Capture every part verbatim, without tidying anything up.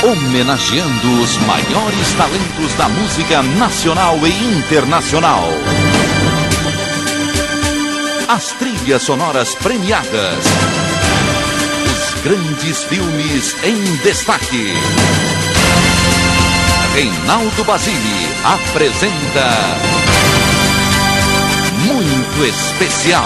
Homenageando os maiores talentos da música nacional e internacional. As trilhas sonoras premiadas. Os grandes filmes em destaque. Reinaldo Basile apresenta Muito Especial.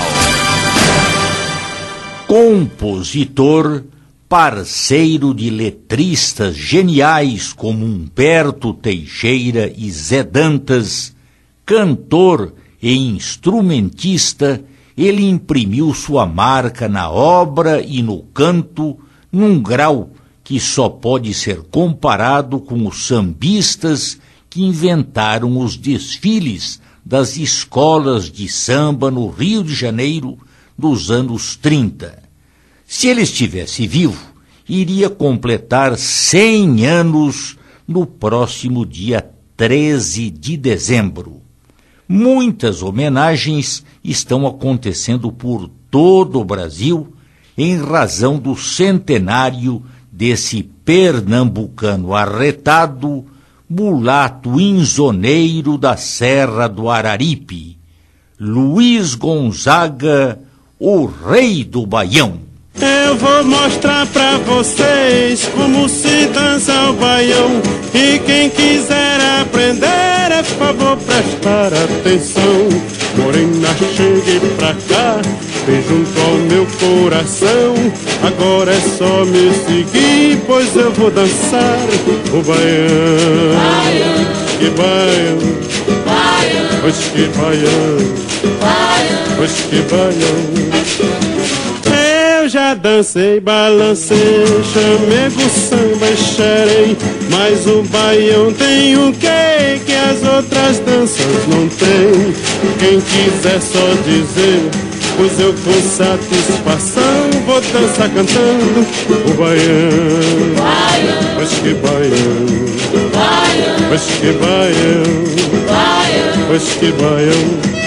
Compositor, parceiro de letristas geniais como Humberto Teixeira e Zé Dantas, cantor e instrumentista, ele imprimiu sua marca na obra e no canto num grau que só pode ser comparado com os sambistas que inventaram os desfiles das escolas de samba no Rio de Janeiro dos anos trinta. Se ele estivesse vivo, iria completar cem anos no próximo dia treze de dezembro. Muitas homenagens estão acontecendo por todo o Brasil em razão do centenário desse pernambucano arretado, mulato insoneiro da Serra do Araripe, Luiz Gonzaga, o rei do Baião. Eu vou mostrar pra vocês como se dança o baião. E quem quiser aprender, é favor prestar atenção. Morena, chegue pra cá, vem junto ao meu coração. Agora é só me seguir, pois eu vou dançar o baião. Baião, que baião, baião, pois que baião, baião, pois que baião. Eu já dancei, balancei, chamego, samba e xerei, mas o baião tem o quê que as outras danças não têm? Quem quiser só dizer, pois eu com satisfação vou dançar cantando o baião. Baião, pois que baião, baião, pois que baião, baião, pois que baião.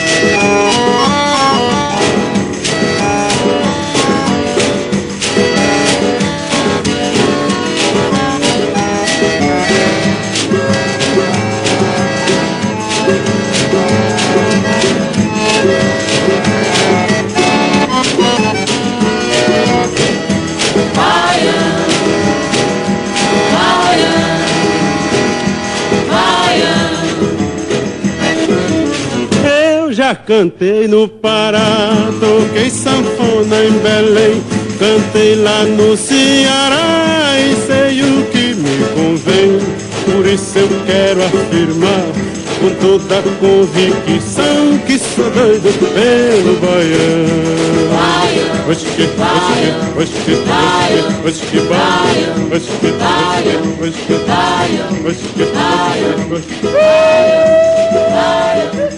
Já cantei no Pará, toquei sanfona em Belém, cantei lá no Ceará e sei o que me convém. Por isso eu quero afirmar com toda a convicção que sou doido pelo baião. Baião, pois que, baião, pois que, baião, pois que, baião, pois que, baião, pois que, baião, pois que, baião, pois que, baião.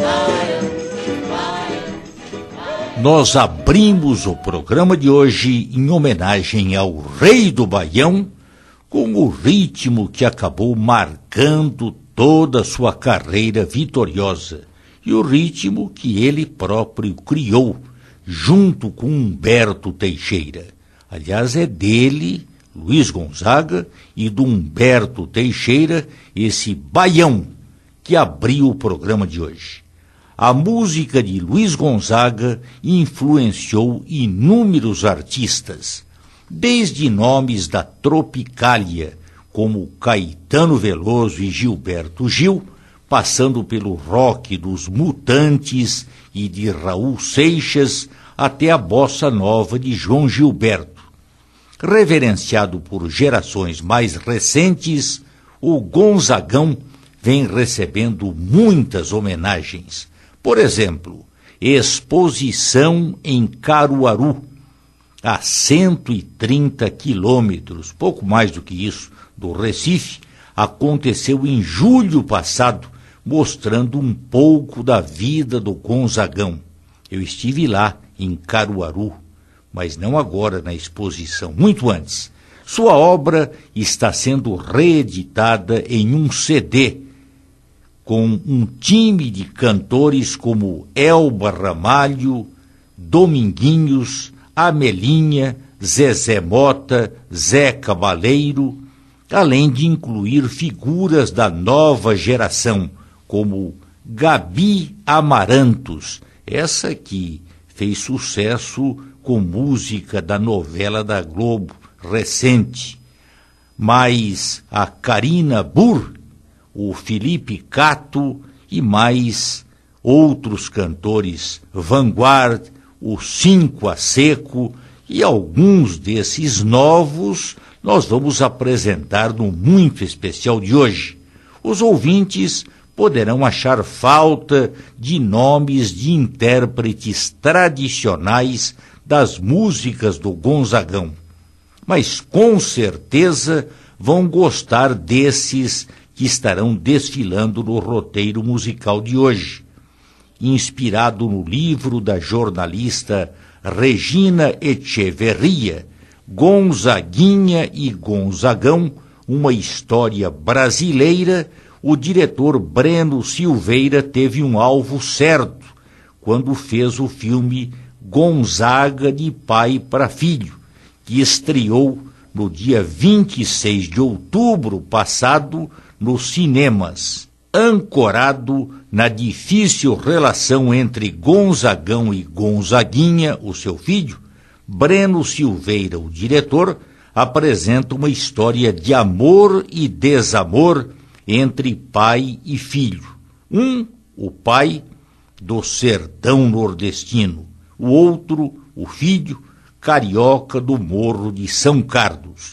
Nós abrimos o programa de hoje em homenagem ao rei do Baião, com o ritmo que acabou marcando toda a sua carreira vitoriosa e o ritmo que ele próprio criou, junto com Humberto Teixeira. Aliás, é dele, Luiz Gonzaga, e do Humberto Teixeira, esse baião que abriu o programa de hoje. A música de Luiz Gonzaga influenciou inúmeros artistas, desde nomes da Tropicália, como Caetano Veloso e Gilberto Gil, passando pelo rock dos Mutantes e de Raul Seixas, até a bossa nova de João Gilberto. Reverenciado por gerações mais recentes, o Gonzagão vem recebendo muitas homenagens. Por exemplo, exposição em Caruaru, a cento e trinta quilômetros, pouco mais do que isso, do Recife, aconteceu em julho passado, mostrando um pouco da vida do Gonzagão. Eu estive lá, em Caruaru, mas não agora na exposição, muito antes. Sua obra está sendo reeditada em um C D, com um time de cantores como Elba Ramalho, Dominguinhos, Amelinha, Zezé Mota, Zé Cabaleiro, além de incluir figuras da nova geração, como Gabi Amarantos, essa que fez sucesso com música da novela da Globo recente, mais a Karina Burr, o Felipe Cato e mais outros cantores Vanguard, o Cinco a Seco, e alguns desses novos nós vamos apresentar no Muito Especial de hoje. Os ouvintes poderão achar falta de nomes de intérpretes tradicionais das músicas do Gonzagão, mas com certeza vão gostar desses que estarão desfilando no roteiro musical de hoje. Inspirado no livro da jornalista Regina Echeverria, Gonzaguinha e Gonzagão, uma história brasileira, o diretor Breno Silveira teve um alvo certo quando fez o filme Gonzaga de Pai para Filho, que estreou no dia vinte e seis de outubro passado nos cinemas. Ancorado na difícil relação entre Gonzagão e Gonzaguinha, o seu filho, Breno Silveira, o diretor, apresenta uma história de amor e desamor entre pai e filho. Um, o pai do sertão nordestino, o outro, o filho, carioca do Morro de São Carlos.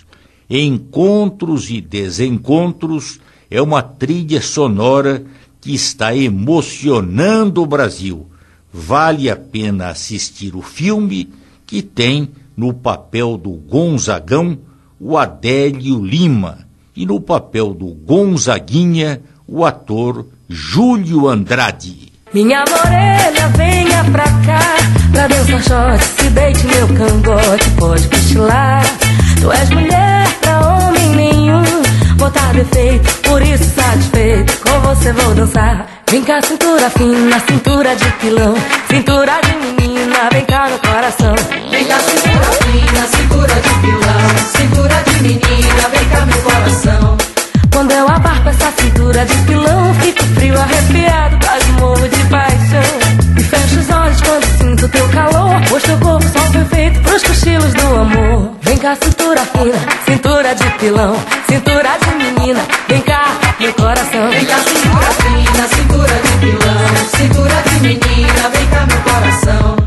Encontros e desencontros é uma trilha sonora que está emocionando o Brasil. Vale a pena assistir o filme, que tem no papel do Gonzagão o Adélio Lima e no papel do Gonzaguinha o ator Júlio Andrade. Minha morena, venha pra cá, pra dançar shot, se deite meu cangote, pode cochilar. Tu és mulher pra homem nenhum, botar defeito, por isso satisfeito, com você vou dançar. Vem cá, cintura fina, cintura de pilão, cintura de menina, vem cá no coração. Vem cá, cintura fina, cintura de pilão, cintura de menina, vem cá meu coração. Quando eu abarco essa cintura de pilão, fico frio, arrepiado, quase morro de paixão. E fecho os olhos quando sinto teu calor, pois teu corpo só foi feito pros cochilos do amor. Vem cá, cintura fina, cintura de pilão, cintura de menina, vem cá, meu coração. Vem cá, cintura fina, cintura de pilão, cintura de menina, vem cá, meu coração.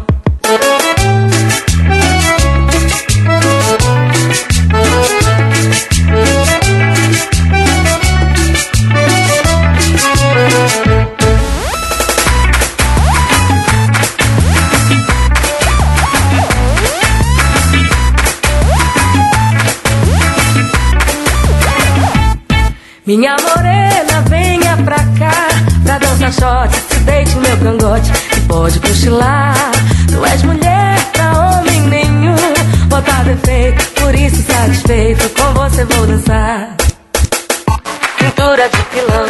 Minha morena, venha pra cá, pra dançar shot, se deite meu cangote, e pode cochilar. Tu és mulher pra homem nenhum, botar defeito, por isso satisfeito, com você vou dançar. Cintura de pilão,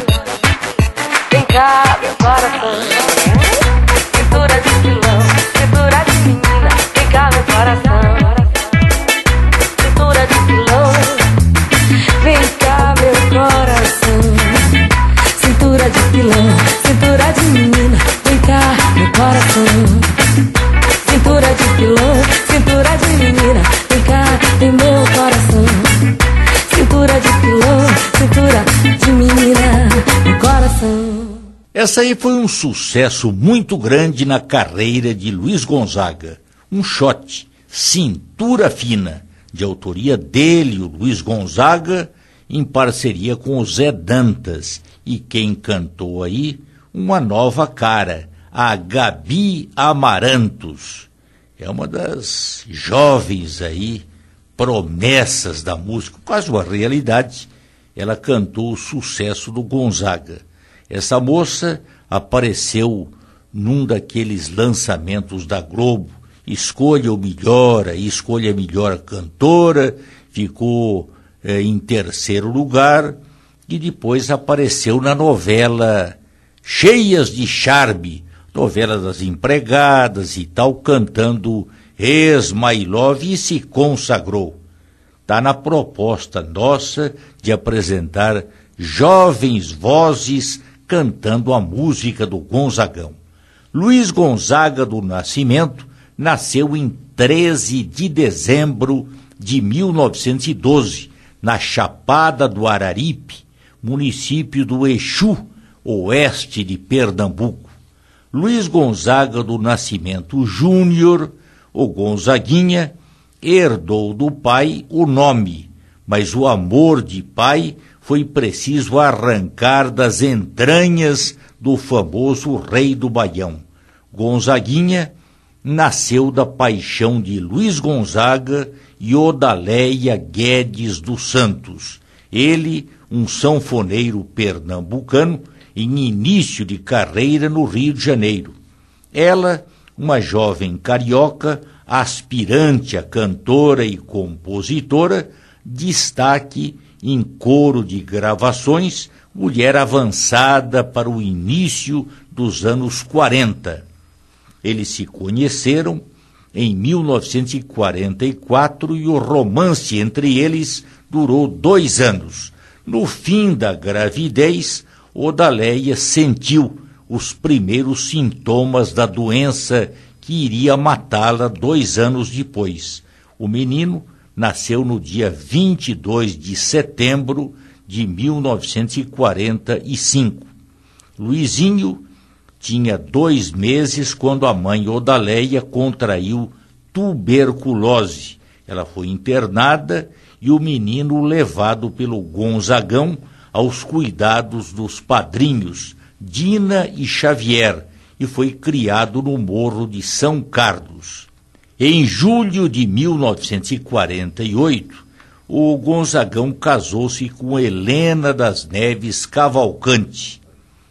vem cá meu coração. Cintura de pilão, cintura de menina, vem cá meu coração. Cintura de pilão, vem cá meu coração. Cintura de pilão, cintura de menina, vem cá meu coração. Cintura de pilão, cintura de menina, vem cá em meu coração. Cintura de pilão, cintura de menina, meu coração. Essa aí foi um sucesso muito grande na carreira de Luiz Gonzaga. Um shot, Cintura Fina, de autoria dele, o Luiz Gonzaga, em parceria com o Zé Dantas. E quem cantou aí, uma nova cara, a Gabi Amarantos. É uma das jovens aí, promessas da música, quase uma realidade. Ela cantou o sucesso do Gonzaga. Essa moça apareceu num daqueles lançamentos da Globo, Escolha o Melhor, aí escolha a melhor cantora, ficou é, em terceiro lugar, e depois apareceu na novela Cheias de Charme, novela das empregadas e tal, cantando Ex My Love, e se consagrou. está na proposta nossa de apresentar jovens vozes cantando a música do Gonzagão. Luiz Gonzaga do Nascimento nasceu em treze de dezembro de mil novecentos e doze, na Chapada do Araripe, município do Exu, oeste de Pernambuco. Luiz Gonzaga do Nascimento Júnior, o Gonzaguinha, herdou do pai o nome, mas o amor de pai foi preciso arrancar das entranhas do famoso rei do Baião. Gonzaguinha nasceu da paixão de Luiz Gonzaga e Odaleia Guedes dos Santos. Ele, um sanfoneiro pernambucano, em início de carreira no Rio de Janeiro. Ela, uma jovem carioca, aspirante a cantora e compositora, destaque em coro de gravações, mulher avançada para o início dos anos quarenta. Eles se conheceram em mil novecentos e quarenta e quatro e o romance entre eles durou dois anos. No fim da gravidez, Odaleia sentiu os primeiros sintomas da doença que iria matá-la dois anos depois. O menino nasceu no dia vinte e dois de setembro de mil novecentos e quarenta e cinco. Luizinho tinha dois meses quando a mãe Odaleia contraiu tuberculose. Ela foi internada e o menino levado pelo Gonzagão aos cuidados dos padrinhos Dina e Xavier e foi criado no Morro de São Carlos. Em julho de mil novecentos e quarenta e oito, o Gonzagão casou-se com Helena das Neves Cavalcante,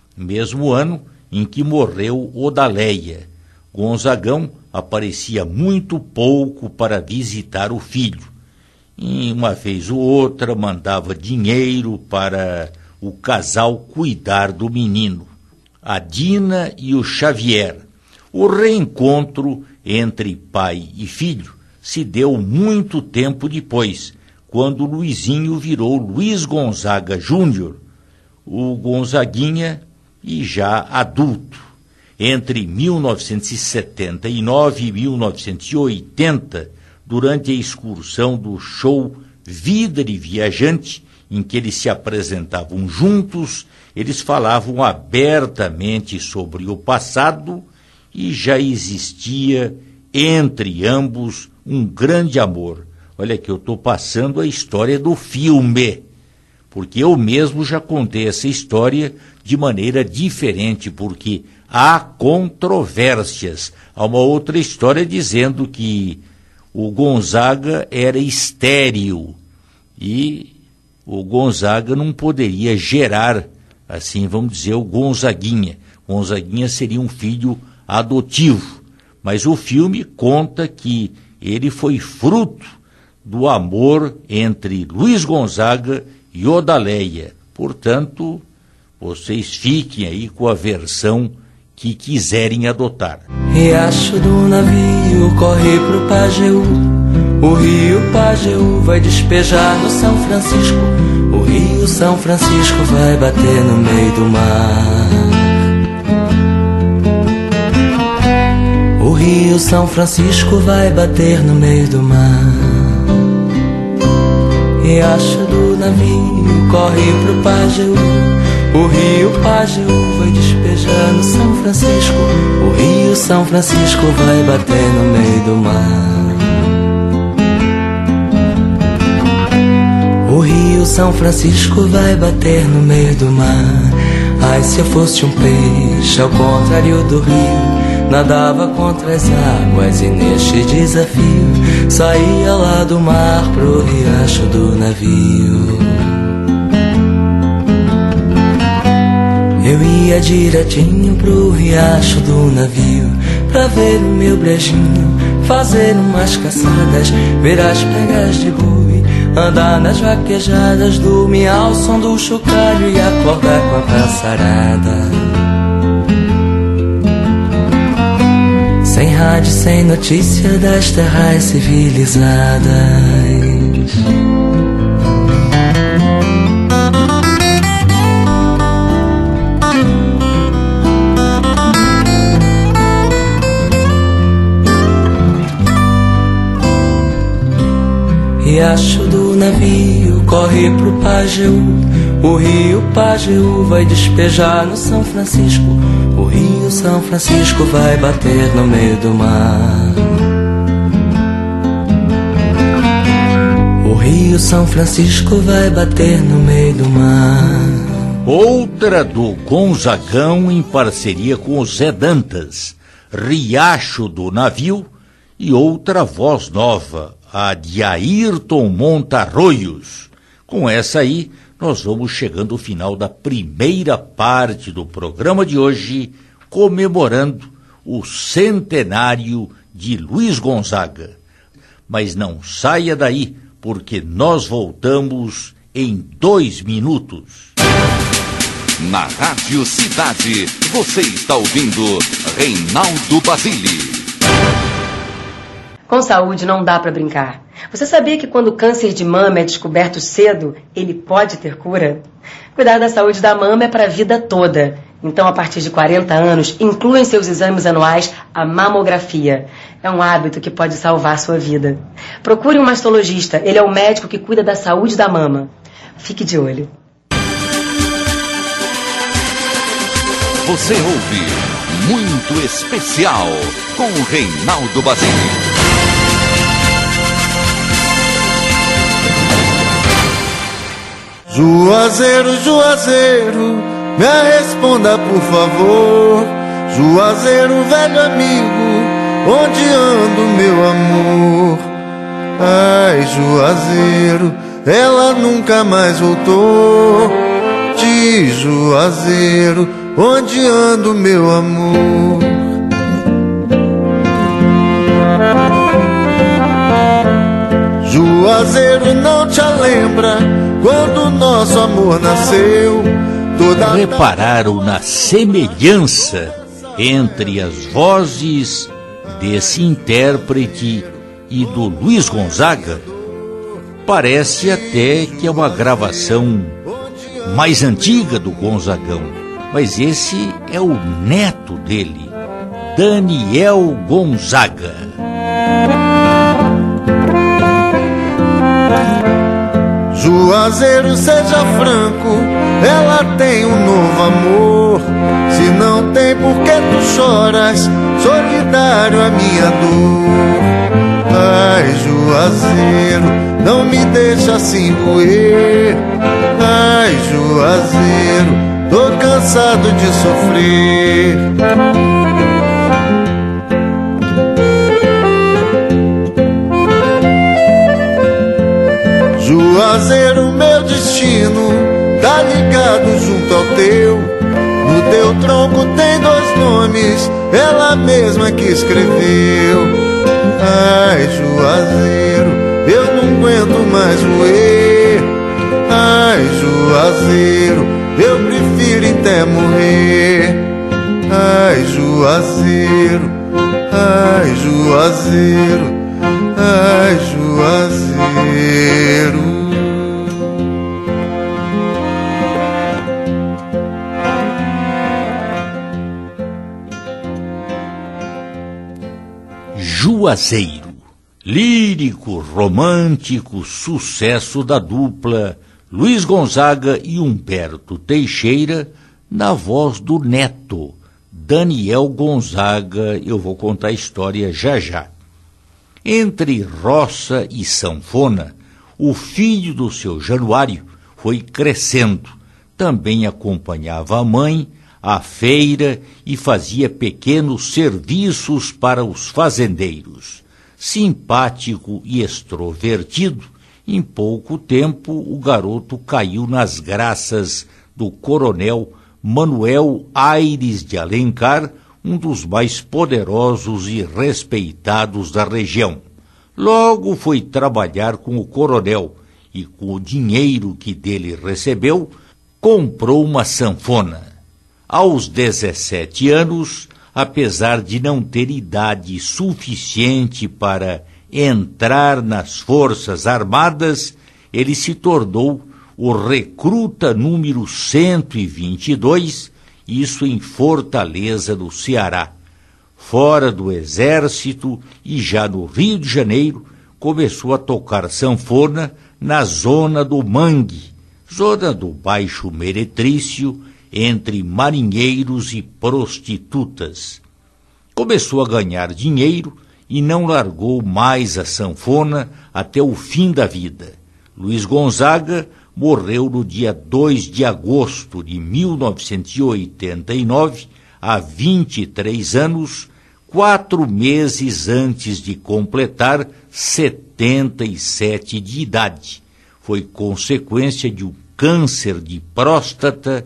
mesmo ano em que morreu Odaleia. Gonzagão aparecia muito pouco para visitar o filho. E uma vez ou outra mandava dinheiro para o casal cuidar do menino, a Dina e o Xavier. O reencontro entre pai e filho se deu muito tempo depois, quando Luizinho virou Luiz Gonzaga Júnior, o Gonzaguinha, e já adulto. Entre mil novecentos e setenta e nove e mil novecentos e oitenta, durante a excursão do show Vida de Viajante, em que eles se apresentavam juntos, eles falavam abertamente sobre o passado e já existia entre ambos um grande amor. Olha que eu estou passando a história do filme, porque eu mesmo já contei essa história de maneira diferente, porque há controvérsias. Há uma outra história dizendo que o Gonzaga era estéril e o Gonzaga não poderia gerar, assim vamos dizer, o Gonzaguinha. Gonzaguinha seria um filho adotivo, mas o filme conta que ele foi fruto do amor entre Luiz Gonzaga e Odaleia. Portanto, vocês fiquem aí com a versão que quiserem adotar. Riacho do navio corre pro Pajeú, o rio Pajeú vai despejar no São Francisco, o rio São Francisco vai bater no meio do mar. O rio São Francisco vai bater no meio do mar. Riacho do navio corre pro Pajeú, o rio Pajeú vai despejar no São Francisco, o rio São Francisco vai bater no meio do mar. O rio São Francisco vai bater no meio do mar. Ai, se eu fosse um peixe ao contrário do rio, nadava contra as águas e neste desafio saía lá do mar pro riacho do navio. Eu ia direitinho pro riacho do navio, pra ver o meu brejinho, fazer umas caçadas, ver as pegas de boi, andar nas vaquejadas, dormir ao som do chocalho e acordar com a passarada. Sem rádio, sem notícia das terras civilizadas. riacho do navio corre pro Pajeú. O rio Pajeú vai despejar no São Francisco. O rio São Francisco vai bater no meio do mar. O rio São Francisco vai bater no meio do mar. Outra do Gonzagão em parceria com o Zé Dantas, Riacho do Navio, e outra voz nova, a de Ayrton Montarroios. Com essa aí, nós vamos chegando ao final da primeira parte do programa de hoje, comemorando o centenário de Luiz Gonzaga. Mas não saia daí, porque nós voltamos em dois minutos. Na Rádio Cidade, você está ouvindo Reinaldo Basile. Com saúde não dá para brincar. Você sabia que quando o câncer de mama é descoberto cedo, ele pode ter cura? Cuidar da saúde da mama é para a vida toda. Então, a partir de quarenta anos, inclua em seus exames anuais a mamografia. É um hábito que pode salvar sua vida. Procure um mastologista, ele é o médico que cuida da saúde da mama. Fique de olho. Você ouve Muito Especial com Reinaldo Basile. Juazeiro, Juazeiro, me responda por favor. Juazeiro, velho amigo, onde anda o meu amor? Ai, Juazeiro, ela nunca mais voltou. De Juazeiro, onde anda o meu amor? Juazeiro, não te lembra quando nosso amor nasceu? Toda Repararam na semelhança entre as vozes desse intérprete e do Luiz Gonzaga? Parece até que é uma gravação mais antiga do Gonzagão, mas esse é o neto dele, Daniel Gonzaga. Juazeiro, seja franco, ela tem um novo amor. Se não tem, por que tu choras? Solidário a minha dor. Ai, Juazeiro, não me deixa assim doer. Ai, Juazeiro, tô cansado de sofrer. Juazeiro, meu destino tá ligado junto ao teu. No teu tronco tem dois nomes, ela mesma que escreveu. Ai, Juazeiro, eu não aguento mais roer. Ai, Juazeiro, eu prefiro até morrer. Ai, Juazeiro, ai, Juazeiro, ai, Juazeiro. Juazeiro, lírico, romântico, sucesso da dupla Luiz Gonzaga e Humberto Teixeira, na voz do neto, Daniel Gonzaga. Eu vou contar a história já já. Entre roça e sanfona, o filho do seu Januário foi crescendo. Também acompanhava a mãe à feira e fazia pequenos serviços para os fazendeiros. Simpático e extrovertido, em pouco tempo o garoto caiu nas graças do coronel Manuel Aires de Alencar, um dos mais poderosos e respeitados da região. Logo foi trabalhar com o coronel e, com o dinheiro que dele recebeu, comprou uma sanfona. Aos dezessete anos, apesar de não ter idade suficiente para entrar nas Forças Armadas, ele se tornou o recruta número cento e vinte e dois, isso em Fortaleza, no Ceará. Fora do Exército e já no Rio de Janeiro, começou a tocar sanfona na zona do Mangue, zona do Baixo Meretrício, entre marinheiros e prostitutas. Começou a ganhar dinheiro e não largou mais a sanfona até o fim da vida. Luiz Gonzaga morreu no dia dois de agosto de mil novecentos e oitenta e nove, há vinte e três anos, quatro meses antes de completar setenta e sete de idade. Foi consequência de um câncer de próstata,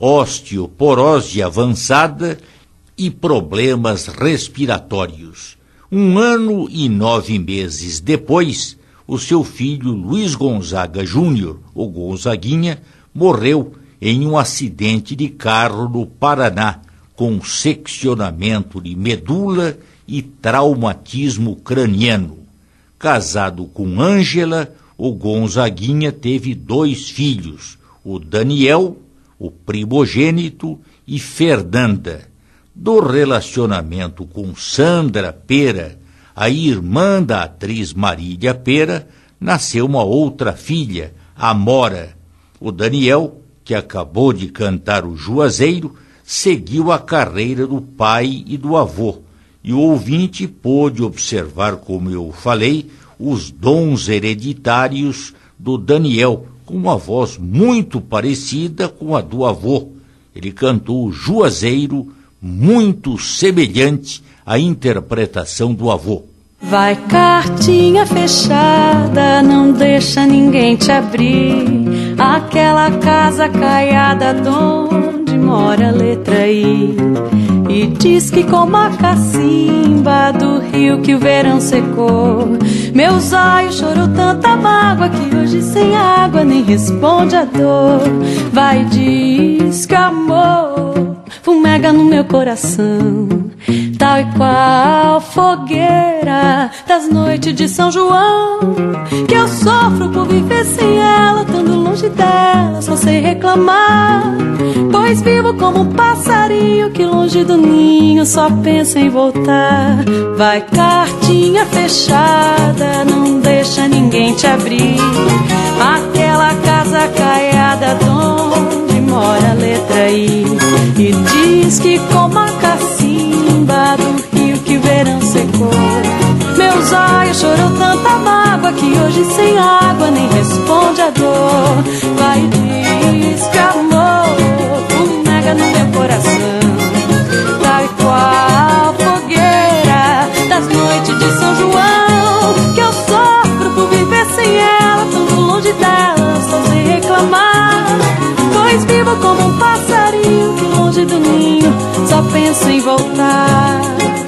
osteoporose avançada e problemas respiratórios. Um ano e nove meses depois, o seu filho Luiz Gonzaga Júnior, o Gonzaguinha, morreu em um acidente de carro no Paraná, com seccionamento de medula e traumatismo craniano. Casado com Ângela, o Gonzaguinha teve dois filhos, o Daniel, o primogênito, e Fernanda. Do relacionamento com Sandra Pera, a irmã da atriz Marília Pera, nasceu uma outra filha, Amora. O Daniel, que acabou de cantar o Juazeiro, seguiu a carreira do pai e do avô, e o ouvinte pôde observar, como eu falei, os dons hereditários do Daniel, com uma voz muito parecida com a do avô. Ele cantou o Juazeiro, muito semelhante à interpretação do avô. Vai cartinha fechada, não deixa ninguém te abrir, aquela casa caiada onde mora a letra I. E diz que como a cacimba do rio que o verão secou, meus olhos chorou tanta mágoa que hoje sem água nem responde a dor. Vai, diz que amor fumega no meu coração, tal e qual fogueira das noites de São João, que eu sofro por viver sem ela, estando longe dela, só sei reclamar, pois vivo como um passarinho que longe do ninho só pensa em voltar. Vai cartinha fechada, não deixa ninguém te abrir, aquela casa caiada onde mora a letra I. E diz que como a cacimba do rio que o verão secou, meus olhos chorou tanta mágoa que hoje sem água nem responde a dor. Vai, diz que amor fumega no meu coração, tal e qual fogueira das noites de São João, que eu sofro por viver sem ela, tão longe dela, só sei reclamar, pois vivo como um passarinho que longe do ninho só penso em voltar.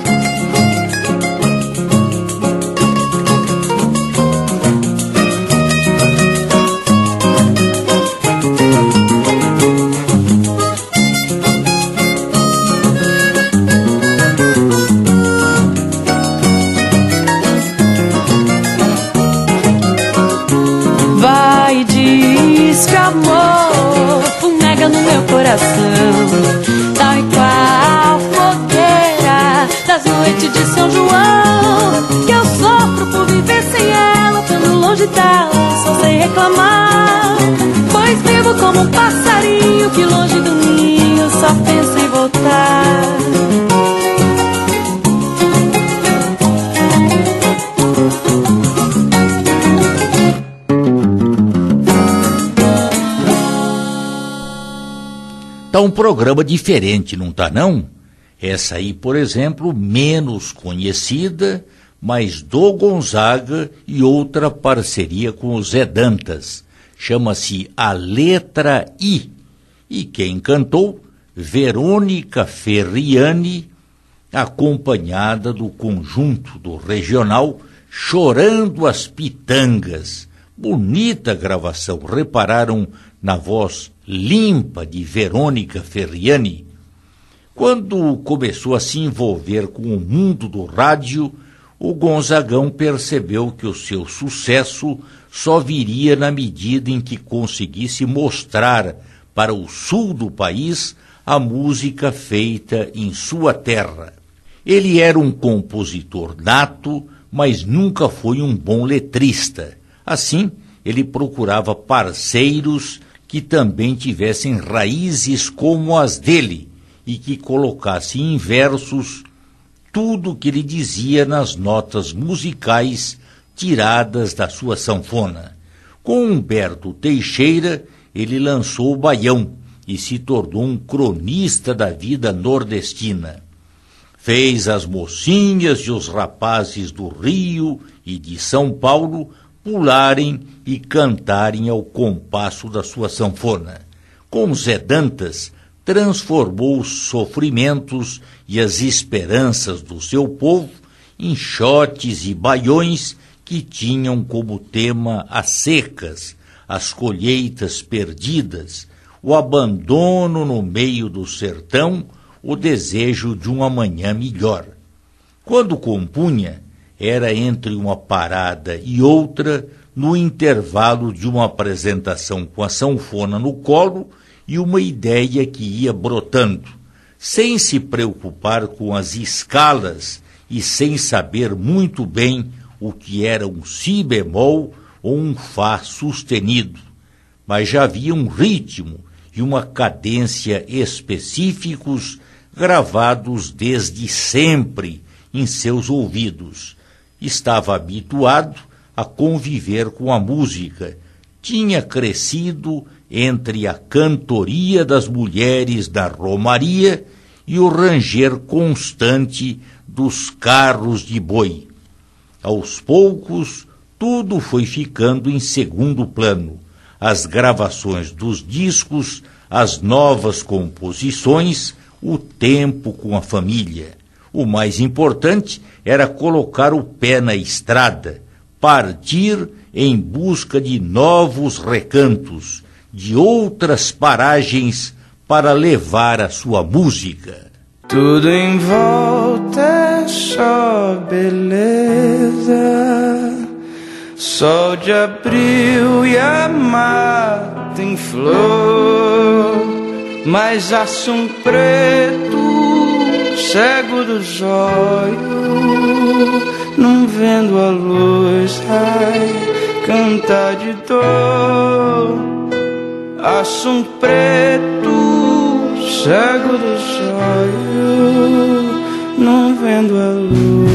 Vai, diz que amor fumega no meu coração, tal e qual fogueira das noites de São João, que eu sofro por viver sem ela, estando longe dela, só sei reclamar, pois vivo como um passarinho que longe do ninho só pensa em voltar. Tá um programa diferente, não tá não? Essa aí, por exemplo, menos conhecida, mas do Gonzaga, e outra parceria com o Zé Dantas. Chama-se A Letra I. E quem cantou? Verônica Ferriani, acompanhada do conjunto do regional Chorando as Pitangas. Bonita gravação, repararam na voz limpa de Verônica Ferriani? Quando começou a se envolver com o mundo do rádio, o Gonzagão percebeu que o seu sucesso só viria na medida em que conseguisse mostrar para o sul do país a música feita em sua terra. Ele era um compositor nato, mas nunca foi um bom letrista. Assim, ele procurava parceiros que também tivessem raízes como as dele e que colocassem em versos tudo o que ele dizia nas notas musicais tiradas da sua sanfona. Com Humberto Teixeira, ele lançou o Baião e se tornou um cronista da vida nordestina. Fez as mocinhas e os rapazes do Rio e de São Paulo pularem e cantarem ao compasso da sua sanfona. Com Zé Dantas, transformou os sofrimentos e as esperanças do seu povo em xotes e baiões que tinham como tema as secas, as colheitas perdidas, o abandono no meio do sertão, o desejo de um amanhã melhor. Quando compunha, era entre uma parada e outra, no intervalo de uma apresentação com a sanfona no colo e uma ideia que ia brotando, sem se preocupar com as escalas e sem saber muito bem o que era um si bemol ou um fá sustenido, mas já havia um ritmo e uma cadência específicos gravados desde sempre em seus ouvidos. Estava habituado a conviver com a música, tinha crescido entre a cantoria das mulheres da romaria e o ranger constante dos carros de boi. Aos poucos, tudo foi ficando em segundo plano. As gravações dos discos, as novas composições, o tempo com a família. O mais importante era colocar o pé na estrada, partir em busca de novos recantos, de outras paragens para levar a sua música. Tudo em volta é só beleza, sol de abril e a mata em flor, mas aço um preto cego dos olhos, não vendo a luz, ai, cantar de dor. Aço um preto cego dos olhos, não vendo a luz.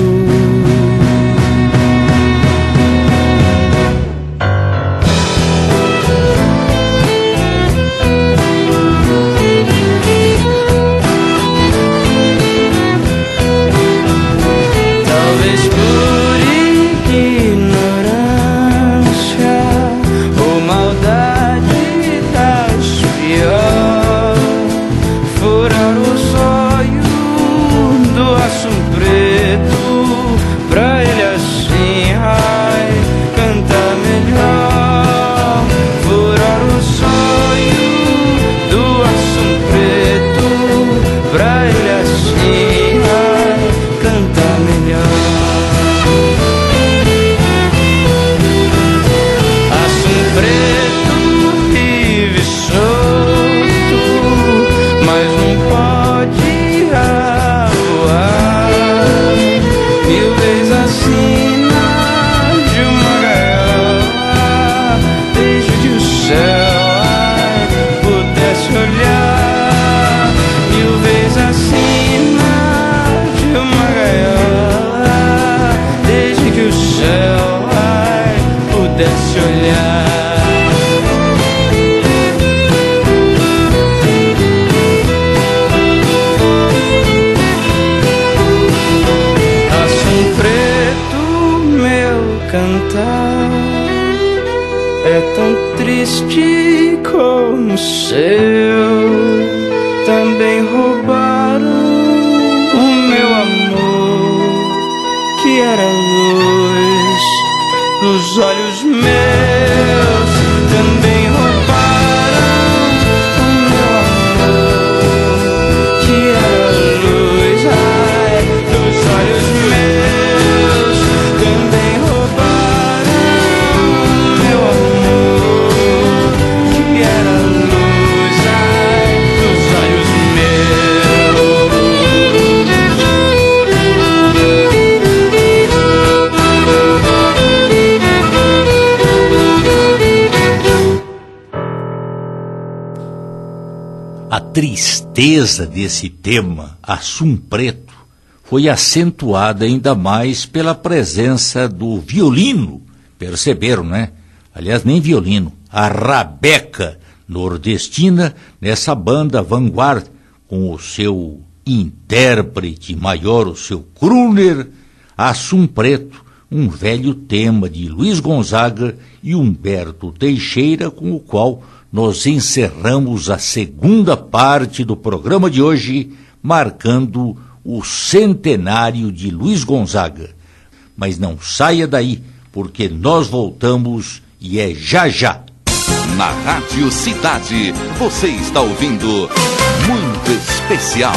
A tristeza desse tema, Assum Preto, foi acentuada ainda mais pela presença do violino, perceberam, né? Aliás, nem violino, a rabeca nordestina nessa banda vanguarda, com o seu intérprete maior, o seu crooner, Assum Preto, um velho tema de Luiz Gonzaga e Humberto Teixeira, com o qual nós encerramos a segunda parte do programa de hoje, marcando o centenário de Luiz Gonzaga. Mas não saia daí, porque nós voltamos e é já já. Na Rádio Cidade, você está ouvindo Muito Especial.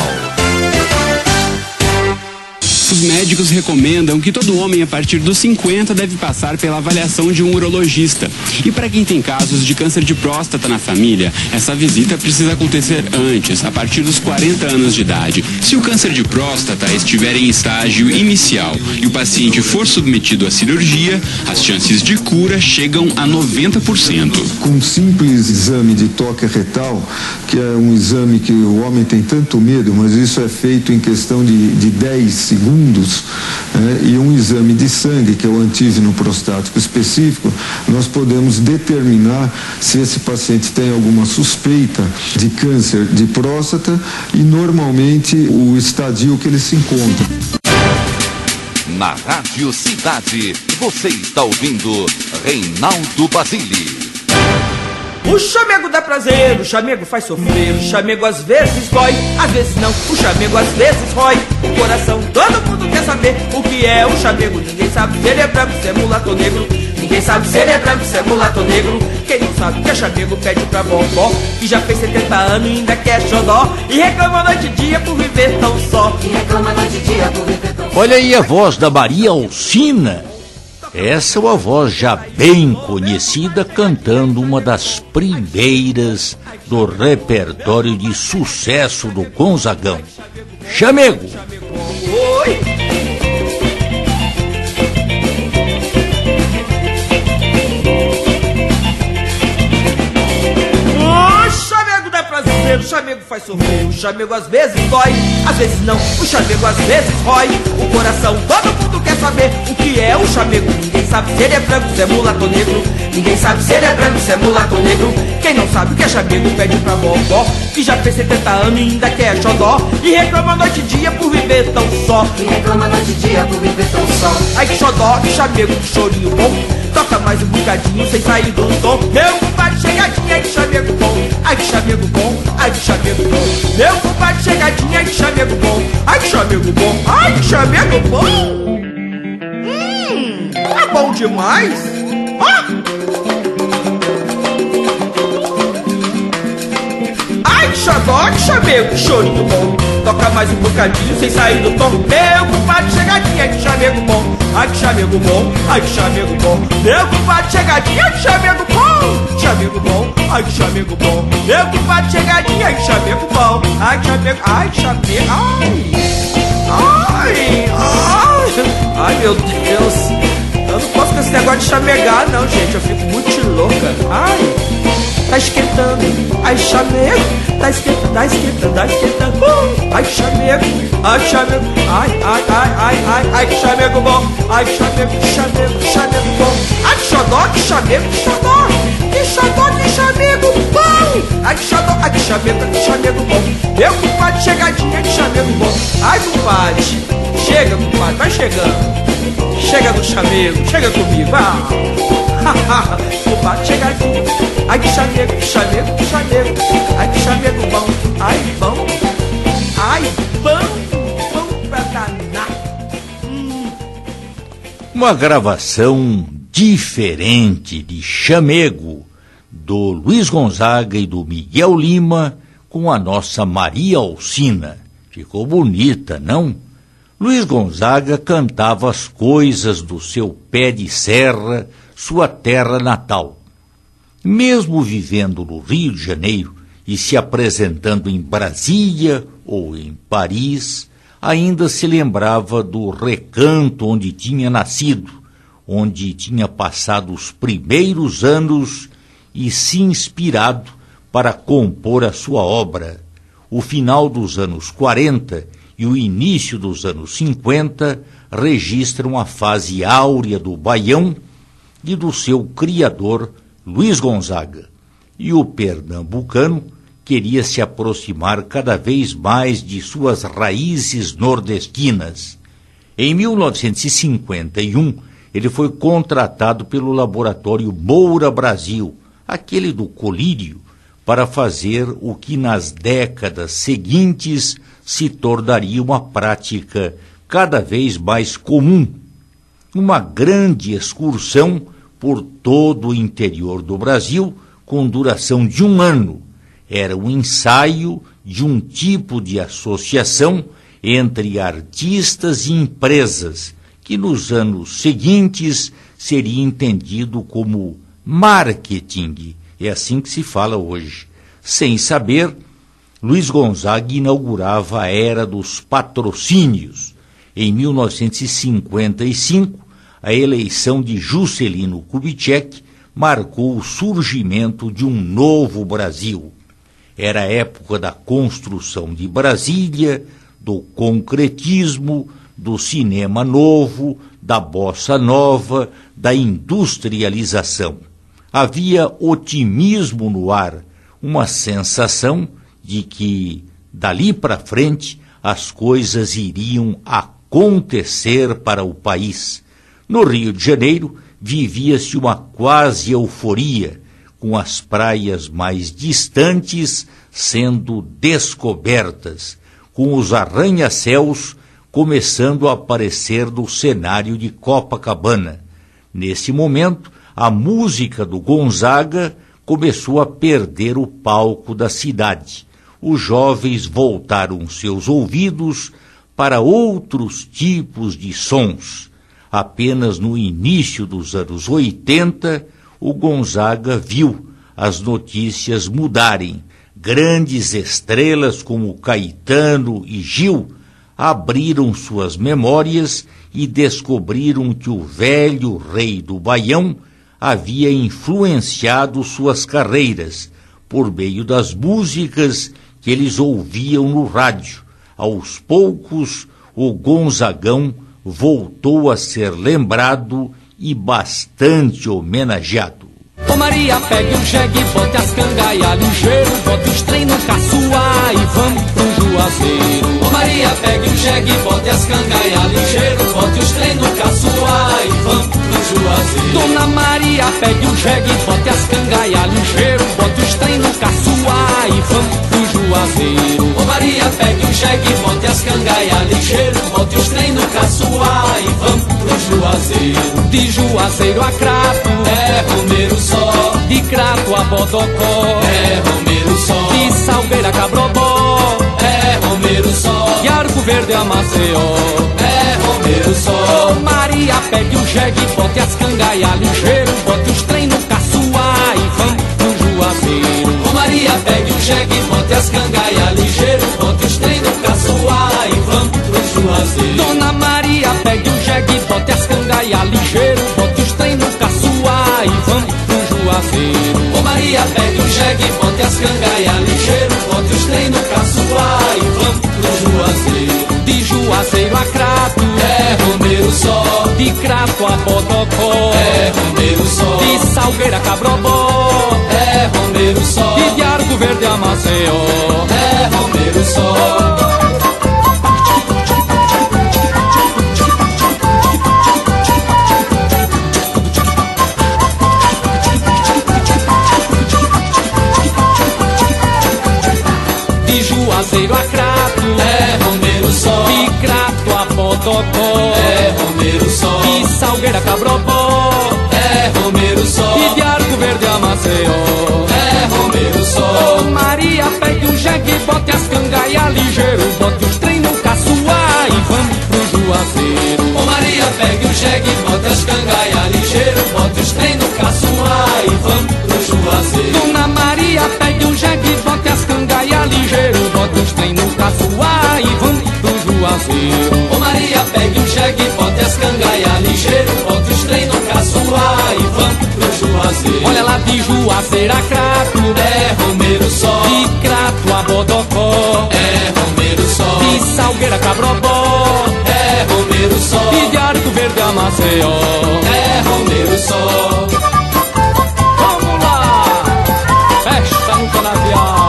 Os médicos recomendam que todo homem a partir dos cinquenta deve passar pela avaliação de um urologista. E para quem tem casos de câncer de próstata na família, essa visita precisa acontecer antes, a partir dos quarenta anos de idade. Se o câncer de próstata estiver em estágio inicial e o paciente for submetido à cirurgia, as chances de cura chegam a noventa por cento. Com um simples exame de toque retal, que é um exame que o homem tem tanto medo, mas isso é feito em questão de, de dez segundos, É, e um exame de sangue, que é o antígeno prostático específico, nós podemos determinar se esse paciente tem alguma suspeita de câncer de próstata e normalmente o estadio que ele se encontra. Na Rádio Cidade, você está ouvindo Reinaldo Basile. O chamego dá prazer, o chamego faz sofrer, o chamego às vezes dói, às vezes não, o chamego às vezes rói o coração. Todo mundo quer saber o que é o chamego, ninguém sabe se ele é branco, se é mulato ou negro. Ninguém sabe se ele é branco, se é mulato ou negro. Quem não sabe o que é chamego pede pra vovó, que já fez setenta anos e ainda quer xodó, e reclama noite e dia por viver tão só. E reclama noite e dia por viver tão só. Olha aí a voz da Maria Alcina. Essa é uma voz já bem conhecida, cantando uma das primeiras do repertório de sucesso do Gonzagão. Chamego! Oi! O chamego faz sofrer, o chamego às vezes dói, às vezes não, o chamego às vezes rói o coração. Todo mundo quer saber o que é o chamego, ninguém sabe se ele é branco, se é mulato ou negro. Ninguém sabe se ele é branco, se é mulato ou negro. Quem não sabe o que é chamego pede pra vovó, que já fez setenta anos e ainda quer xodó, e reclama noite e dia por viver tão só. E reclama noite e dia por viver tão só. Ai que xodó, que chamego, que chorinho bom, toca mais um bocadinho sem sair do tom. Meu compadre chegadinha, ai que chamego bom, ai que chamego bom, ai que chamego bom. Meu compadre chegadinha, ai que chamego bom, ai que chamego bom, ai que chamego bom. Hum, é bom demais. Ah! Ai que xodó, que chamego, que chorinho bom, toca mais um bocadinho sem sair do tom. Meu compadre chegadinha, ai que chamego bom, ai que chamego bom, ai que chamego bom. Meu compadre chegadinha, ai que chamego bom, chamego bom, ai que chamego bom. Meu compadre chegadinha, ai que chamego bom, ai que chamego, ai que chamego, ai, ai, ai, ai meu Deus, eu não posso com esse negócio de chamegar não, gente, eu fico muito louca. Ai, tá esquentando, ai chamego, tá esquentando, tá esquentando, tá esquentando, uh, ai chamego, ai chamego, ai, ai, ai, ai, ai, ai que chamego bom, ai que chamego, que chamego, que chamego bom, ai que xodó, que chamego, que xodó, que xodó, que chamego bom, ai que xodó, ai que chamego, que chamego bom. Meu compadre chegadinha, que chamego bom. Ai compadre, chega compadre, vai chegando, chega no chamego, chega comigo, ah. Compadre chegadinha, ai que chamego, que chamego, que chamego, ai que chamego bom, ai bom, ai bom, bom pra danar. Hum. Uma gravação diferente de Chamego, do Luiz Gonzaga e do Miguel Lima, com a nossa Maria Alcina. Ficou bonita, não? Luiz Gonzaga cantava as coisas do seu pé de serra, sua terra natal. Mesmo vivendo no Rio de Janeiro e se apresentando em Brasília ou em Paris, ainda se lembrava do recanto onde tinha nascido, onde tinha passado os primeiros anos e se inspirado para compor a sua obra. O final dos anos quarenta e o início dos anos cinquenta registram a fase áurea do baião e do seu criador, Luiz Gonzaga. E o pernambucano queria se aproximar cada vez mais de suas raízes nordestinas. Em mil novecentos e cinquenta e um, ele foi contratado pelo laboratório Moura Brasil, aquele do colírio, para fazer o que nas décadas seguintes se tornaria uma prática cada vez mais comum, uma grande excursão por todo o interior do Brasil, com duração de um ano. Era um ensaio de um tipo de associação entre artistas e empresas, que nos anos seguintes seria entendido como marketing. É assim que se fala hoje. Sem saber, Luiz Gonzaga inaugurava a era dos patrocínios. Em mil novecentos e cinquenta e cinco, a eleição de Juscelino Kubitschek marcou o surgimento de um novo Brasil. Era a época da construção de Brasília, do concretismo, do cinema novo, da bossa nova, da industrialização. Havia otimismo no ar, uma sensação de que, dali para frente, as coisas iriam acontecer para o país. No Rio de Janeiro, vivia-se uma quase euforia, com as praias mais distantes sendo descobertas, com os arranha-céus começando a aparecer no cenário de Copacabana. Nesse momento, a música do Gonzaga começou a perder o palco da cidade. Os jovens voltaram seus ouvidos para outros tipos de sons. Apenas no início dos anos oitenta, o Gonzaga viu as notícias mudarem. Grandes estrelas como Caetano e Gil abriram suas memórias e descobriram que o velho rei do Baião havia influenciado suas carreiras por meio das músicas que eles ouviam no rádio. Aos poucos, o Gonzagão voltou a ser lembrado e bastante homenageado. Ô Maria, pegue o jegue, bote as cangaia ligeiro, bote os trem no caçoar e vamos pro Juazeiro. Ô Maria, pegue o jegue, bote as cangaia ligeiro, bote os trem no caçoar e vamos pro Juazeiro. Dona Maria, pegue o jegue, bote as cangaia ligeiro, bote os trem no caçoar e vamos pro Juazeiro. Ô Maria, pegue o jegue, bote as cangaia ligeiro, bote os trem no caçoar e vamos pro Juazeiro. De Juazeiro a Crato, é Romeiro só. De Crato a Bodocó, é Romeiro só. De Salgueira a Cabrobó, é Romeiro só. De Arco Verde a Maceió, é Romeiro só. Ô Maria, pegue o jegue, bote as cangaia ligeiro, bote os trem no caçoar e vamos pro Juazeiro. Ô Maria, pegue o jegue, bote as cangaia ligeiro, bote os trem no caçoar e vamos pro Juazeiro. Dona Maria, pegue o jegue, bote as cangaia ligeiro, bote os trem no caçoar e vamos pro Juazeiro. Ô Maria, pegue o jegue, bote as cangaia ligeiro, bote os trem no caçoar e vamos pro Juazeiro. De Juazeiro a Crato, é Romeiro só. De Crato a Bodocó, é Romeiro só. De Salgueira a Cabrobó, é Romeiro só. E de Arco Verde a Maceió, é Romeiro só. Juazeiro a Crato, é Romeiro só. De Crato a Bodocó, é Romeiro só. De Salgueira a Cabrobó, é Romeiro só. E de Arco Verde a Maceió, é Romeiro só. Ô Maria, pegue o jegue, bote as cangaia ligeiro, bote os trem no caçoar e vamos pro Juazeiro. Ô Maria, pegue o jegue, bote as cangaia ligeiro, bote os trem no caçoar e vamos pro Juazeiro. Dona Maria, pegue o jegue, bote as cangaia ligeiro, bote os trem no caçoar e vamos pro Juazeiro. Ô Maria, pegue o jegue, bote as cangaia ligeiro, bote os trem no caçoar e vamos pro Juazeiro. Olha lá de Juazeiro a Crato, é Romeiro Catuaba, Bodocó, é Romeiro só. e Salgueira, Cabrobó, é Romeiro só. e de Arco Verde a Maceió, é Romeiro só. Vamos lá, festa no canavial.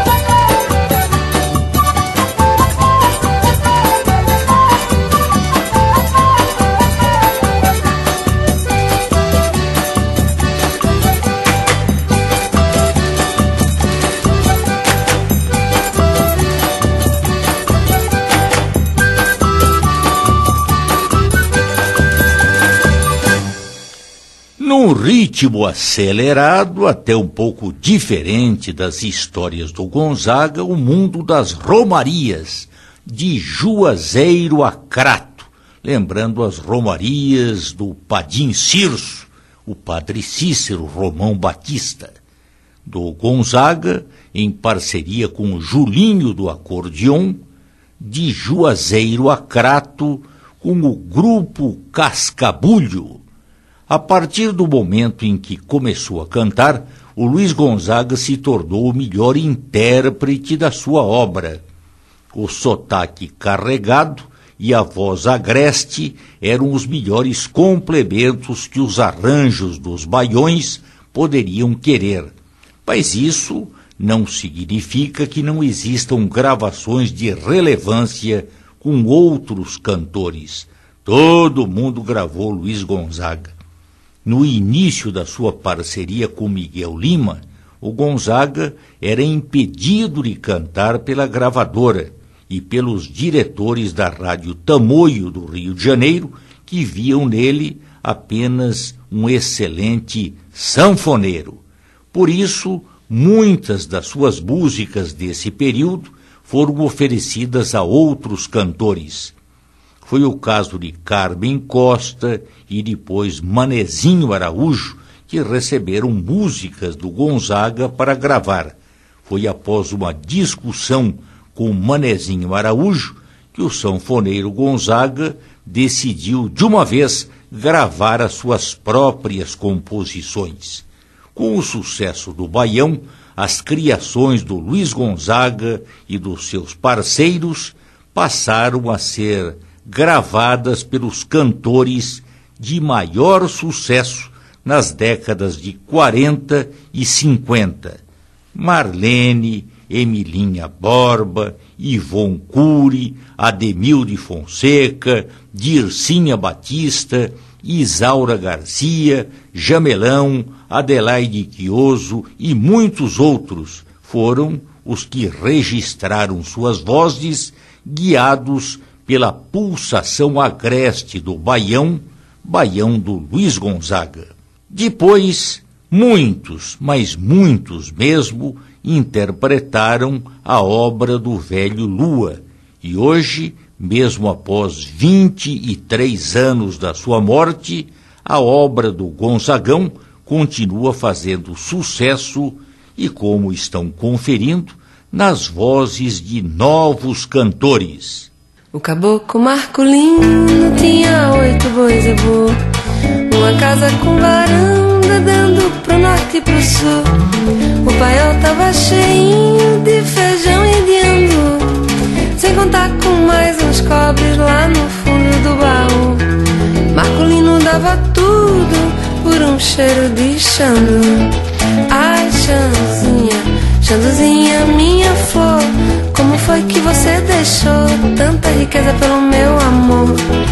Num ritmo acelerado, até um pouco diferente das histórias do Gonzaga, o mundo das romarias, de Juazeiro a Crato, lembrando as romarias do Padim Cirso, o padre Cícero Romão Batista. Do Gonzaga, em parceria com o Julinho do Acordeon, de Juazeiro a Crato, com o grupo Cascabulho. A partir do momento em que começou a cantar, o Luiz Gonzaga se tornou o melhor intérprete da sua obra. O sotaque carregado e a voz agreste eram os melhores complementos que os arranjos dos baiões poderiam querer. Mas isso não significa que não existam gravações de relevância com outros cantores. Todo mundo gravou Luiz Gonzaga. No início da sua parceria com Miguel Lima, o Gonzaga era impedido de cantar pela gravadora e pelos diretores da Rádio Tamoio do Rio de Janeiro, que viam nele apenas um excelente sanfoneiro. Por isso, muitas das suas músicas desse período foram oferecidas a outros cantores. Foi o caso de Carmen Costa e depois Manezinho Araújo, que receberam músicas do Gonzaga para gravar. Foi após uma discussão com Manezinho Araújo que o sanfoneiro Gonzaga decidiu de uma vez gravar as suas próprias composições. Com o sucesso do Baião, as criações do Luiz Gonzaga e dos seus parceiros passaram a ser gravadas pelos cantores de maior sucesso nas décadas de quarenta e cinquenta. Marlene, Emilinha Borba, Ivon Cury, Ademil de Fonseca, Dircinha Batista, Isaura Garcia, Jamelão, Adelaide Quioso e muitos outros foram os que registraram suas vozes, guiados pela pulsação agreste do baião, baião do Luiz Gonzaga. Depois, muitos, mas muitos mesmo, interpretaram a obra do velho Lua, e hoje, mesmo após vinte e três anos da sua morte, a obra do Gonzagão continua fazendo sucesso e, como estão conferindo, nas vozes de novos cantores. O caboclo Marcolino tinha oito bois e boi, uma casa com varanda dando pro norte e pro sul. O paiol tava cheio de feijão e de angu, sem contar com mais uns cobres lá no fundo do baú. Marcolino dava tudo por um cheiro de xandu. Ai, Xanduzinha, Xanduzinha, minha flor, como foi que você deixou tanta riqueza pelo meu amor?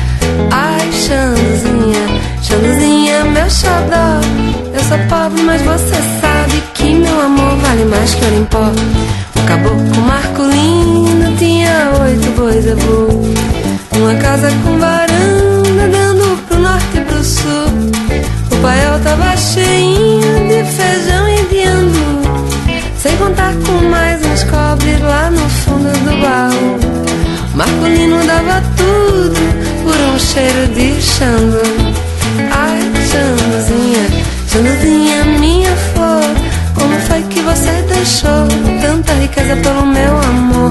Ai, Xanduzinha, Xanduzinha, meu xodó, eu sou pobre, mas você sabe que meu amor vale mais que ouro em pó. O caboclo Marcolino tinha oito bois e boi, uma casa com varanda dando pro norte e pro sul. O paiol tava cheinho de feijão e de angu, sem contar com mais uns cobres lá no fundo do baú. Marcolino dava tudo por um cheiro de xandu. Ai, Xanduzinha, Xanduzinha, minha flor, como foi que você deixou tanta riqueza pelo meu amor?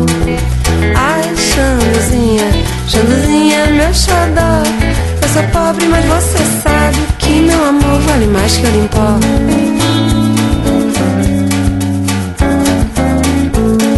Ai, Xanduzinha, Xanduzinha, meu xodó, eu sou pobre, mas você sabe que meu amor vale mais que ouro em pó.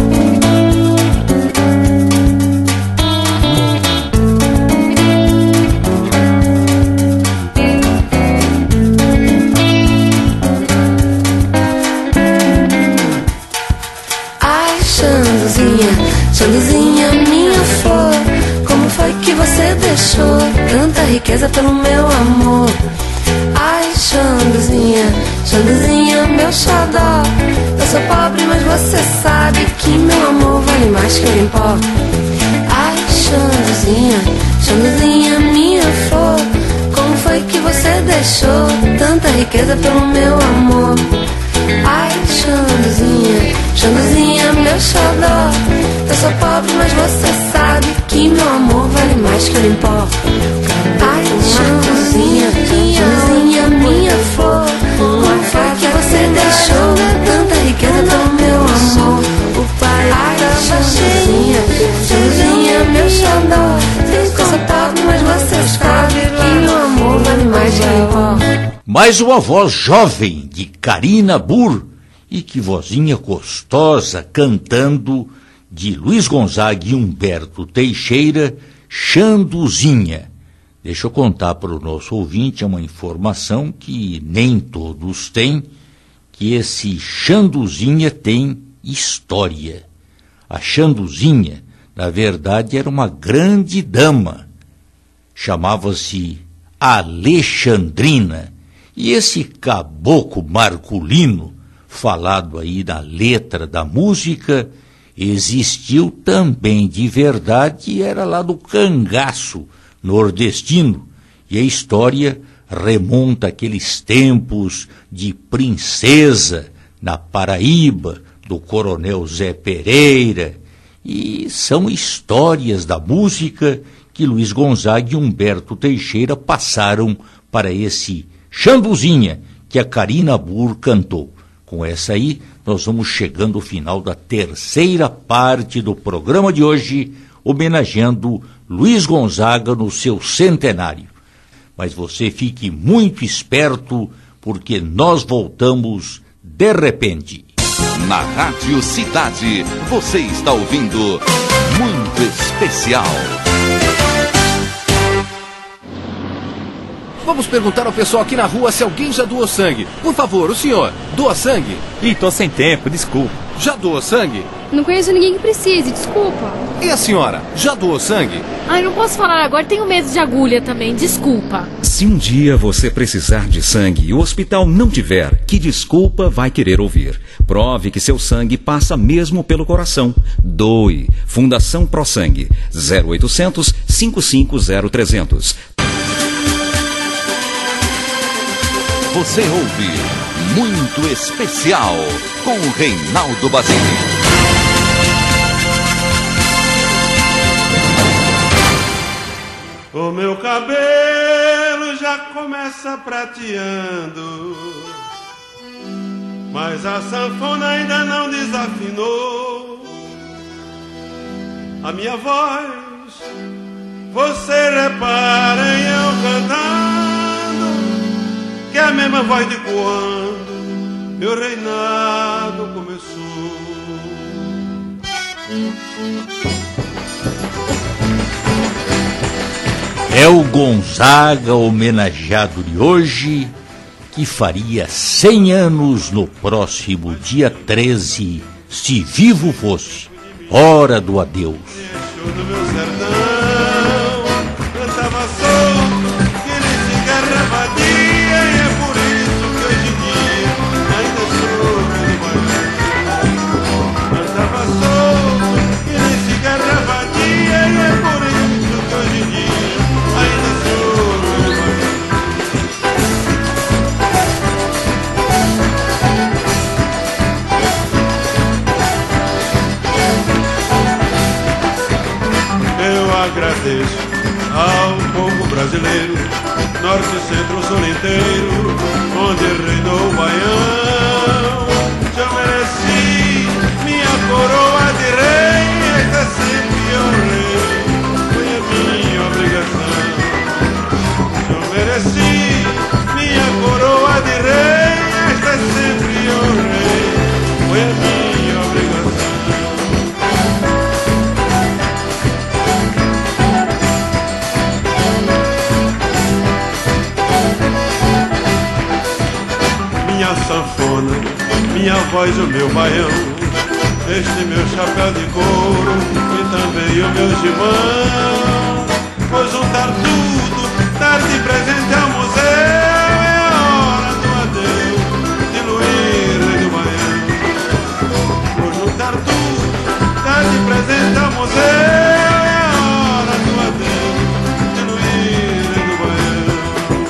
Xanduzinha, Xanduzinha, minha flor, como foi que você deixou tanta riqueza pelo meu amor? Ai, Xanduzinha, Xanduzinha, meu xodó, eu sou pobre, mas você sabe que meu amor vale mais que o pó. Ai, Xanduzinha, Xanduzinha, minha flor, como foi que você deixou tanta riqueza pelo meu amor? Ai, Xanduzinha, Xanduzinha, meu xodó, eu sou pobre, mas você sabe que meu amor vale mais que o pó. Ai, Xanduzinha, Xanduzinha, minha flor, como foi que você deixou tanta riqueza pelo meu amor? Ai, Xanduzinha, Xanduzinha, meu xodó, eu sou pobre, mas você sabe que meu amor vale mais que o pó. Mais uma voz jovem de Carina Burr, e que vozinha gostosa cantando de Luiz Gonzaga e Humberto Teixeira, Xanduzinha. Deixa eu contar para o nosso ouvinte uma informação que nem todos têm, que esse Xanduzinha tem história. A Xanduzinha, na verdade, era uma grande dama. Chamava-se Alexandrina. E esse caboclo marculino, falado aí na letra da música, existiu também de verdade e era lá do cangaço nordestino. E a história remonta àqueles tempos de princesa na Paraíba, do coronel Zé Pereira. E são histórias da música que Luiz Gonzaga e Humberto Teixeira passaram para esse Xanduzinha, que a Carina Burr cantou. Com essa aí, nós vamos chegando ao final da terceira parte do programa de hoje, homenageando Luiz Gonzaga no seu centenário. Mas você fique muito esperto, porque nós voltamos de repente. Na Rádio Cidade, você está ouvindo Muito Especial. Vamos perguntar ao pessoal aqui na rua se alguém já doou sangue. Por favor, o senhor, doa sangue? Ih, tô sem tempo, desculpa. Já doou sangue? Não conheço ninguém que precise, desculpa. E a senhora, já doou sangue? Ai, não posso falar agora, tenho medo de agulha também, desculpa. Se um dia você precisar de sangue e o hospital não tiver, que desculpa vai querer ouvir? Prove que seu sangue passa mesmo pelo coração. Doe. Fundação Pro Sangue. zero oitocentos, cinco cinco zero, trezentos. Você ouve Muito Especial com o Reinaldo Basile. O meu cabelo já começa prateando, mas a sanfona ainda não desafinou. A minha voz, você repara em eu cantando, que é a mesma voz de quando meu reinado começou. É o Gonzaga homenageado de hoje, que faria cem anos no próximo dia treze, se vivo fosse. Hora do adeus. No meu sertão, cantava solto, que nem cigarra batia, e é por isso que hoje em dia ainda sou do Baião. Cantava solto, que nem cigarra batia, e é por isso que hoje em dia ainda sou do Baião. Eu agradeço ao povo brasileiro, norte, centro, sul inteiro, onde reinou o Baião. Eu mereci minha coroa de rei, esta sempre eu rei, foi a minha obrigação. Eu mereci minha coroa de rei, esta sempre eu rei, foi a minha obrigação. Minha sanfona, minha voz, o meu baião, este meu chapéu de couro e também o meu gibão. Vou juntar tudo, dar de presente ao museu. É a hora do adeus de Luís, rei do Baião. Vou juntar tudo, dar de presente ao museu. É a hora do adeus de Luís, rei do Baião.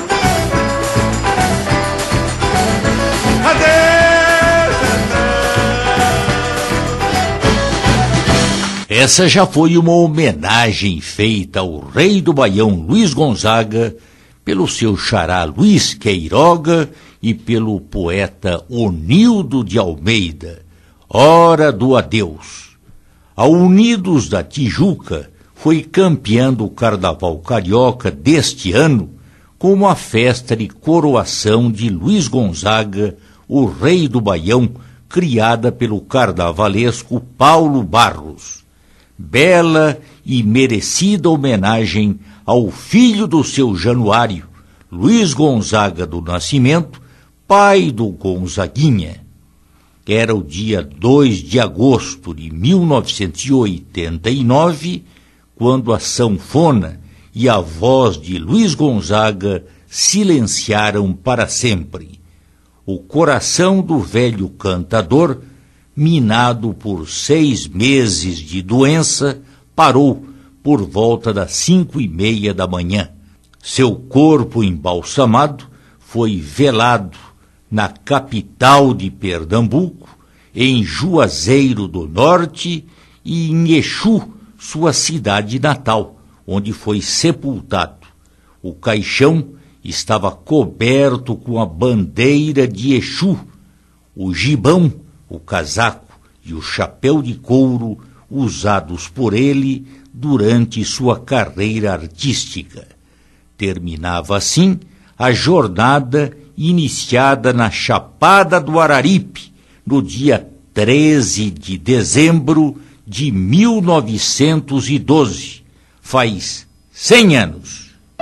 Essa já foi uma homenagem feita ao rei do Baião Luiz Gonzaga pelo seu xará Luiz Queiroga e pelo poeta Onildo de Almeida. Hora do adeus. A Unidos da Tijuca foi campeã do Carnaval Carioca deste ano com uma festa de coroação de Luiz Gonzaga, o rei do Baião, criada pelo carnavalesco Paulo Barros. Bela e merecida homenagem ao filho do seu Januário, Luiz Gonzaga do Nascimento, pai do Gonzaguinha. Era o dia dois de agosto de mil novecentos e oitenta e nove, quando a sanfona e a voz de Luiz Gonzaga silenciaram para sempre. O coração do velho cantador, minado por seis meses de doença, parou por volta das cinco e meia da manhã. Seu corpo embalsamado foi velado na capital de Pernambuco, em Juazeiro do Norte e em Exu, sua cidade natal, onde foi sepultado. O caixão estava coberto com a bandeira de Exu. O gibão, o casaco e o chapéu de couro usados por ele durante sua carreira artística. Terminava assim a jornada iniciada na Chapada do Araripe, no dia treze de dezembro de mil novecentos e doze. Faz cem anos.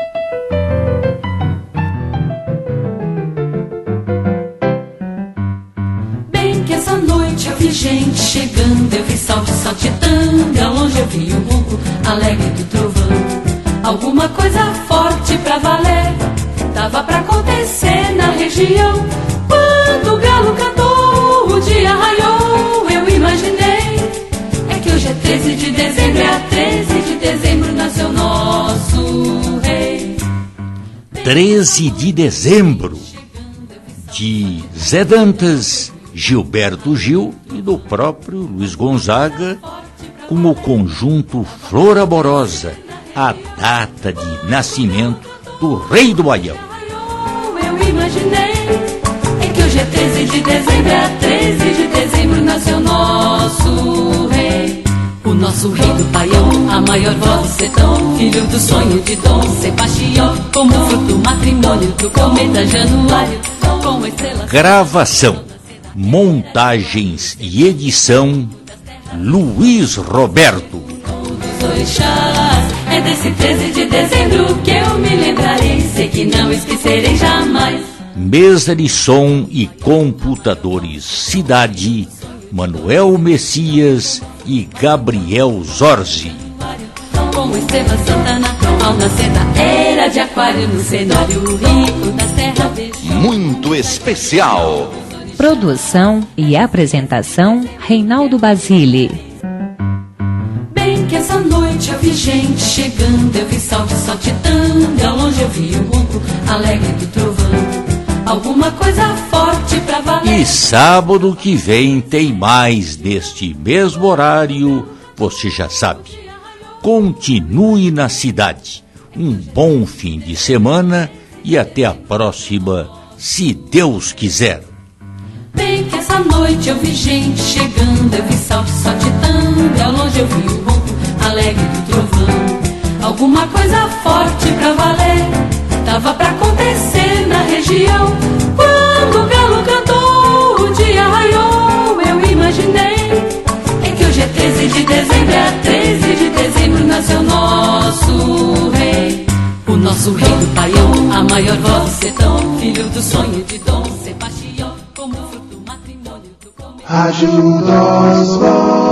Eu vi gente chegando, eu vi salve saltitando, ao longe eu vi o ronco alegre do trovão. Alguma coisa forte pra valer tava pra acontecer na região. Quando o galo cantou, o dia raiou, eu imaginei. É que hoje é treze de dezembro, é a treze de dezembro nasceu nosso rei. treze de dezembro, de Zé Dantas, Gilberto Gil e do próprio Luiz Gonzaga, com o conjunto Flor Amorosa, a data de nascimento do rei do Baião. Eu imaginei, é que hoje é treze de dezembro, é a treze de dezembro nasceu nosso rei. O nosso rei do Baião, a maior voz do sertão, filho do sonho de Dom Sebastião, como fruto do matrimônio do cometa Januário, com a estrela... Gravação, montagens e edição, Luiz Roberto. É desse treze de dezembro que eu me lembrarei, sei que não esquecerei jamais. Mesa de som e computadores Cidade, Manuel Messias e Gabriel Zorzi. Com Esteban Santana, ao nascer da era de Aquário, no cenário rico das terras verdes. Muito especial. Produção e apresentação, Reinaldo Basile. Bem que essa noite eu vi gente chegando, eu vi salve saltitando, ao longe eu vi o ronco alegre do trovão. Alguma coisa forte pra valer. E sábado que vem tem mais neste mesmo horário, você já sabe. Continue na cidade. Um bom fim de semana e até a próxima, se Deus quiser. Bem que essa noite eu vi gente chegando, eu vi salve saltitando, ao longe eu vi o ronco alegre do trovão. Alguma coisa forte pra valer tava pra acontecer na região. Quando o galo cantou, o dia raiou, eu imaginei. É que hoje é treze de dezembro, é a treze de dezembro nasceu nosso rei. O nosso rei do Baião, a maior voz do sertão, filho do sonho de Dom Sebastião, como fruto do matrimônio do cometa. ajuda os